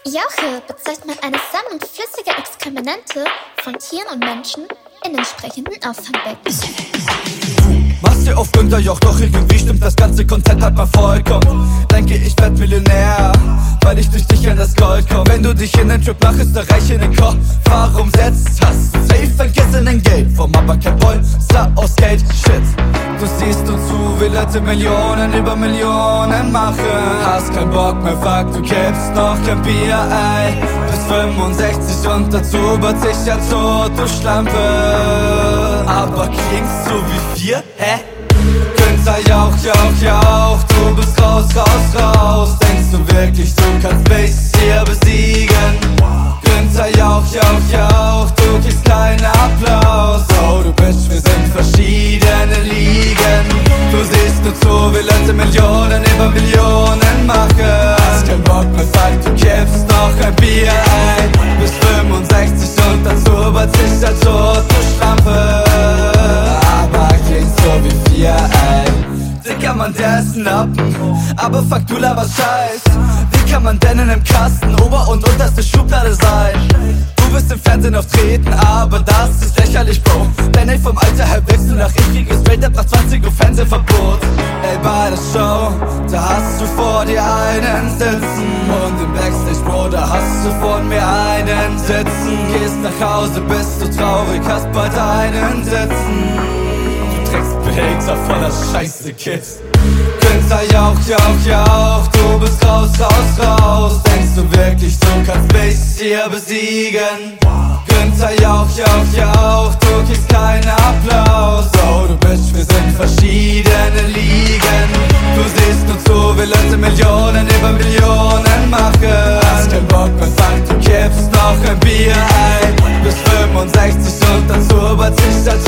Jauche bezeichnet eine Sammlung flüssiger Exkremente von Tieren und Menschen in entsprechenden Auffangbecken. Machst dir auf Günther Jauch, doch irgendwie stimmt das ganze Konzept halt mal vollkommen. Denke ich werd Millionär, weil ich durch dich an das Gold komm. Wenn du dich in den Trip nach Österreich in den Kofferraum setzt, hast du safe vergessenen Geld vom aber kein Polster aus Geld. Shit, du siehst uns zu, wie Leute Millionen über Millionen machen. Hast kein Bock mehr, fuck, du kippst noch kein Bier, ey. Bis 65 und dazu wird sich als tot, du Schlampe. Aber klingst so wie 4, hä? Günther Jauch, Jauch, Jauch, du bist raus, raus, raus. Denkst du wirklich, du kannst mich hier besiegen? Günther Jauch, Jauch, Jauch, du kriegst keinen Applaus. Oh, du Bitch, wir sind verschiedene Ligen. Du siehst nur zu, wie Leute Millionen über Millionen machen. Hast keinen Bock mehr, fuck, du kippst noch ein Bier, ey. Bis 65 und dazu wird sich als tot, du Schlampe. Aber klingst so wie 4, ey. Wie kann man der ist ein Lappen, aber fuck, du laberst Scheiß. Wie kann man denn in einem Kasten Ober- und unterste Schublade sein? Du wirst im Fernsehen auftreten, aber das ist lächerlich, Bro. Denn ey, vom Alter her wächst du nach, ich kriege straight up nach 20 Uhr Fernsehverbot. Ey, bei der Show, da hast du vor dir einen sitzen. Und im Backstage, Bro, da hast du von mir einen sitzen. Gehst nach Hause, bist du traurig, hast bald einen sitzen. Du trägst Behälter voller Scheiße, Kids. Günther Jauch, Jauch, Jauch, du bist raus, raus, raus. Denkst du wirklich, du kannst mich hier besiegen? Günther Jauch, Jauch, Jauch, du kriegst keinen Applaus. Oh, du Bitch, wir sind verschiedene Ligen. Du siehst nur zu, wie Leute Millionen über Millionen machen. Hast keinen Bock mehr, fuck, du kippst noch ein Bier, ey. Bis 65 und dazu wird sich als